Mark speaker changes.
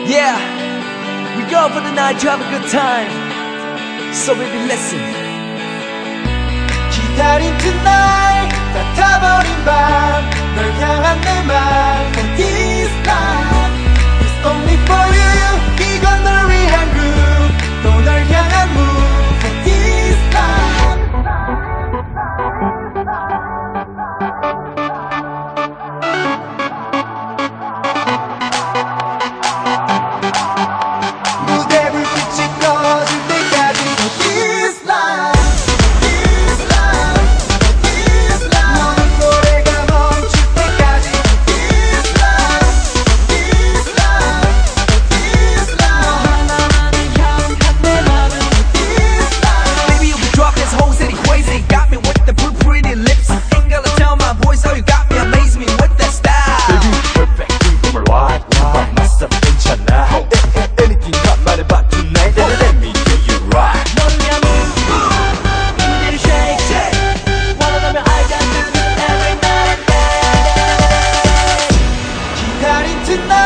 Speaker 1: Yeah, we go for the night to have a good time. So baby listen.
Speaker 2: 기다린 tonight 다 타버린 밤 널 향한 내 맘 For this love It's only for you 이건 널 위한 groove 또 널 향한 move For this love 무대 불빛이 꺼질 때까지 For this love This love This love 모든 노래가 멈출 때까지 For this love This love This love 너 하나만을 향한 내 맘은 For this love
Speaker 1: Baby you can drop this whole city crazy. Got me with the pretty lips. Ain't gonna tell my voice how you got me. Amaze me with that style.
Speaker 3: Baby perfect 궁금을 why 맞서 괜찮아 Anything 다 말해봐 tonight Let me do you right
Speaker 1: 너를 향해 무대를 shake shake. 원한다면 I can do it every night and day.
Speaker 2: 기다린 tonight